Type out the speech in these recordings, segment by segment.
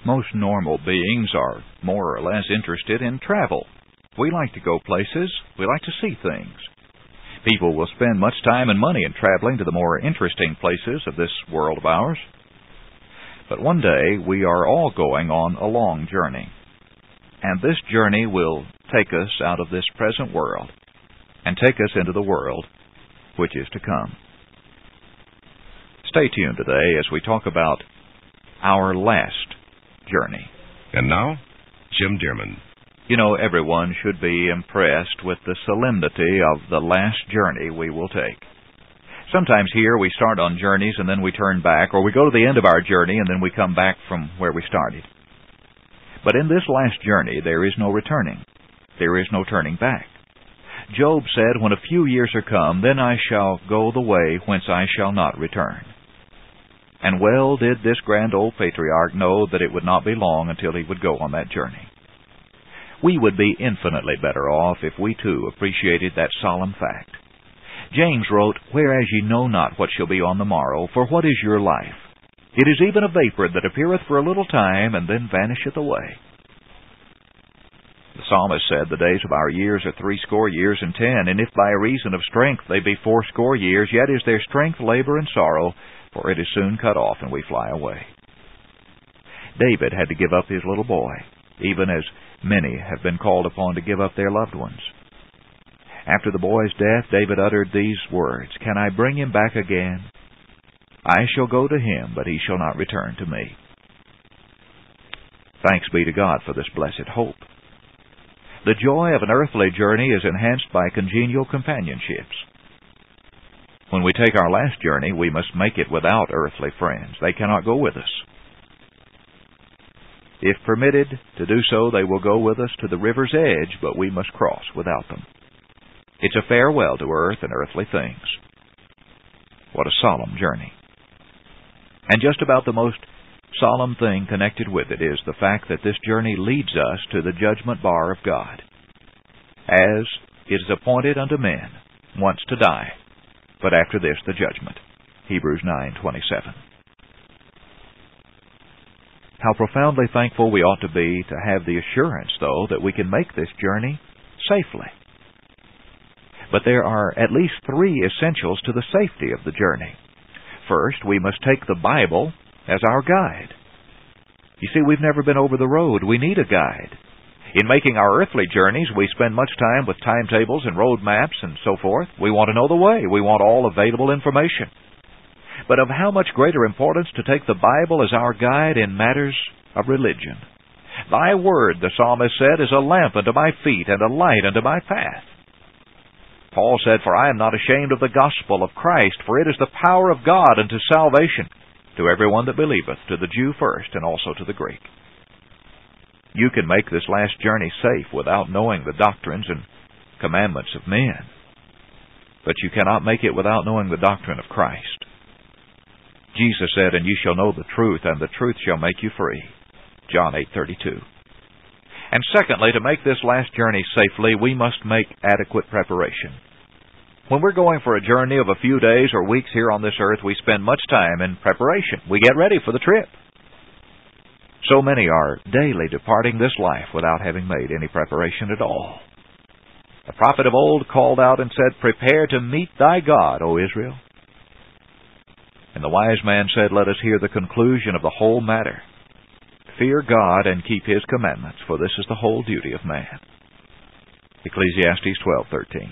Most normal beings are more or less interested in travel. We like to go places. We like to see things. People will spend much time and money in traveling to the more interesting places of this world of ours. But one day we are all going on a long journey. And this journey will take us out of this present world and take us into the world which is to come. Stay tuned today as we talk about our last journey. And now, Jim Dearman. You know, everyone should be impressed with the solemnity of the last journey we will take. Sometimes here we start on journeys and then we turn back, or we go to the end of our journey and then we come back from where we started. But in this last journey there is no returning. There is no turning back. Job said, "When a few years are come, then I shall go the way whence I shall not return." And well did this grand old patriarch know that it would not be long until he would go on that journey. We would be infinitely better off if we too appreciated that solemn fact. James wrote, "Whereas ye know not what shall be on the morrow, for what is your life? It is even a vapor that appeareth for a little time, and then vanisheth away." The psalmist said, "The days of our years are 80 years and 10, and if by reason of strength they be 80 years, yet is their strength labor and sorrow, for it is soon cut off, and we fly away." David had to give up his little boy, even as many have been called upon to give up their loved ones. After the boy's death, David uttered these words, "Can I bring him back again? I shall go to him, but he shall not return to me." Thanks be to God for this blessed hope. The joy of an earthly journey is enhanced by congenial companionships. When we take our last journey, we must make it without earthly friends. They cannot go with us. If permitted to do so, they will go with us to the river's edge, but we must cross without them. It's a farewell to earth and earthly things. What a solemn journey. And just about the most solemn thing connected with it is the fact that this journey leads us to the judgment bar of God. As it is appointed unto men once to die, but after this the judgment. Hebrews 9:27. How profoundly thankful we ought to be to have the assurance, though, that we can make this journey safely. But there are at least 3 essentials to the safety of the journey. First, we must take the Bible as our guide. You see, we've never been over the road. We need a guide. In making our earthly journeys, we spend much time with timetables and road maps and so forth. We want to know the way. We want all available information. But of how much greater importance to take the Bible as our guide in matters of religion. "Thy word," the psalmist said, "is a lamp unto my feet and a light unto my path." Paul said, "For I am not ashamed of the gospel of Christ, for it is the power of God unto salvation to everyone that believeth, to the Jew first, and also to the Greek." You can make this last journey safe without knowing the doctrines and commandments of men. But you cannot make it without knowing the doctrine of Christ. Jesus said, "And ye shall know the truth, and the truth shall make you free." John 8:32. And secondly, to make this last journey safely, we must make adequate preparation. When we're going for a journey of a few days or weeks here on this earth, we spend much time in preparation. We get ready for the trip. So many are daily departing this life without having made any preparation at all. The prophet of old called out and said, "Prepare to meet thy God, O Israel." And the wise man said, "Let us hear the conclusion of the whole matter. Fear God and keep His commandments, for this is the whole duty of man." Ecclesiastes 12:13.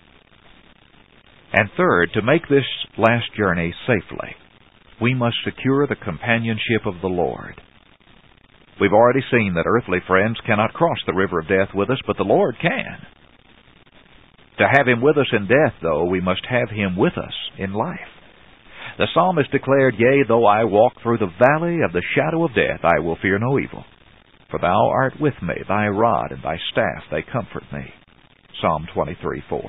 And third, to make this last journey safely, we must secure the companionship of the Lord. We've already seen that earthly friends cannot cross the river of death with us, but the Lord can. To have Him with us in death, though, we must have Him with us in life. The psalmist declared, "Yea, though I walk through the valley of the shadow of death, I will fear no evil. For thou art with me, thy rod and thy staff, they comfort me." Psalm 23:4.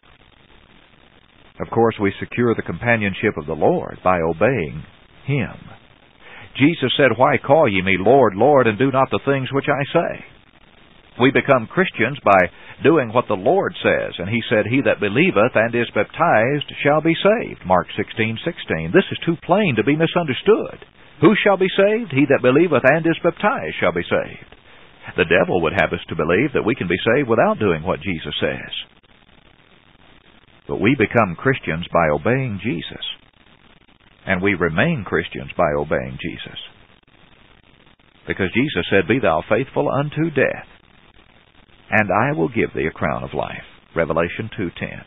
Of course, we secure the companionship of the Lord by obeying Him. Jesus said, "Why call ye me Lord, Lord, and do not the things which I say?" We become Christians by doing what the Lord says, and He said, "He that believeth and is baptized shall be saved." Mark 16:16. This is too plain to be misunderstood. Who shall be saved? He that believeth and is baptized shall be saved. The devil would have us to believe that we can be saved without doing what Jesus says. But we become Christians by obeying Jesus. And we remain Christians by obeying Jesus. Because Jesus said, Be thou faithful unto death, and I will give thee a crown of life. Revelation 2:10.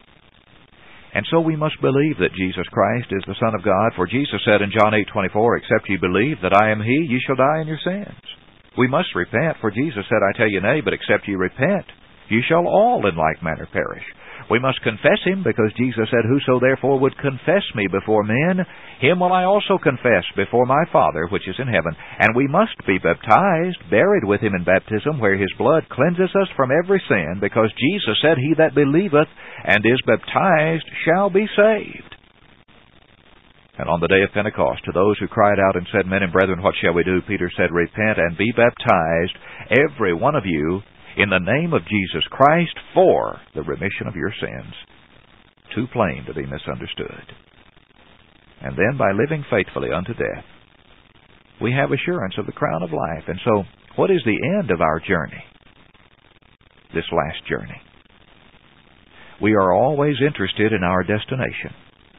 And so we must believe that Jesus Christ is the Son of God, for Jesus said in John 8:24, Except ye believe that I am He, ye shall die in your sins. We must repent, for Jesus said, I tell you nay, but except ye repent, ye shall all in like manner perish. We must confess Him, because Jesus said, Whoso therefore would confess me before men, him will I also confess before my Father which is in heaven. And we must be baptized, buried with Him in baptism, where His blood cleanses us from every sin, because Jesus said, He that believeth and is baptized shall be saved. And on the day of Pentecost, to those who cried out and said, Men and brethren, what shall we do? Peter said, Repent and be baptized, every one of you, in the name of Jesus Christ, for the remission of your sins. Too plain to be misunderstood. And then, by living faithfully unto death, we have assurance of the crown of life. And so, what is the end of our journey? This last journey. We are always interested in our destination.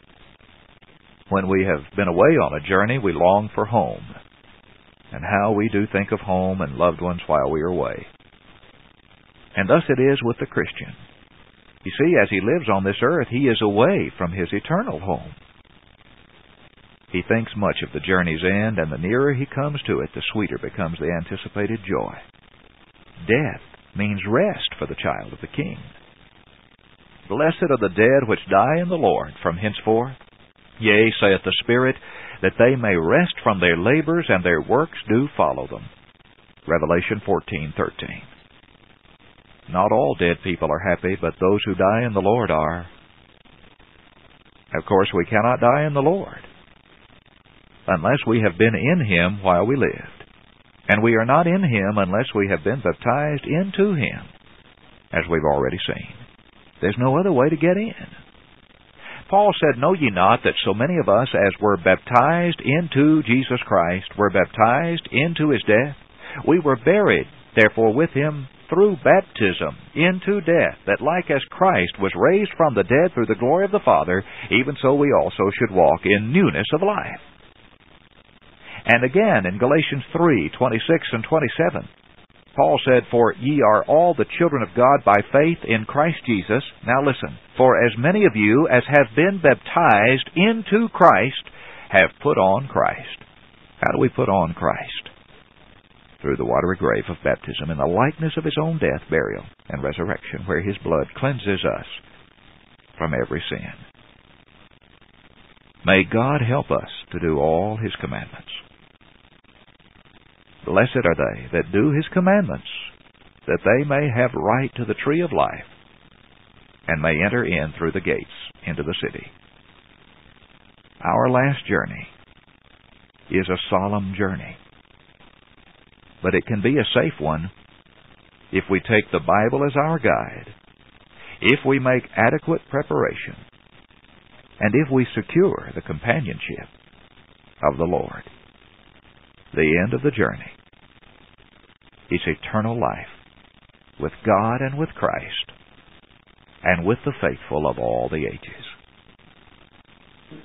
When we have been away on a journey, we long for home. And how we do think of home and loved ones while we are away. And thus it is with the Christian. You see, as he lives on this earth, he is away from his eternal home. He thinks much of the journey's end, and the nearer he comes to it, the sweeter becomes the anticipated joy. Death means rest for the child of the King. Blessed are the dead which die in the Lord from henceforth. Yea, saith the Spirit, that they may rest from their labors, and their works do follow them. Revelation 14:13. Not all dead people are happy, but those who die in the Lord are. Of course, we cannot die in the Lord unless we have been in Him while we lived. And we are not in Him unless we have been baptized into Him, as we've already seen. There's no other way to get in. Paul said, Know ye not that so many of us as were baptized into Jesus Christ were baptized into His death? We were buried, therefore, with Him through baptism into death, that like as Christ was raised from the dead through the glory of the Father, even so we also should walk in newness of life. And again in Galatians 3:26 and 27, Paul said, For ye are all the children of God by faith in Christ Jesus. Now listen, for as many of you as have been baptized into Christ have put on Christ. How do we put on Christ? Through the watery grave of baptism in the likeness of His own death, burial, and resurrection, where His blood cleanses us from every sin. May God help us to do all His commandments. Blessed are they that do His commandments, that they may have right to the tree of life, and may enter in through the gates into the city. Our last journey is a solemn journey. But it can be a safe one if we take the Bible as our guide, if we make adequate preparation, and if we secure the companionship of the Lord. The end of the journey is eternal life with God and with Christ and with the faithful of all the ages.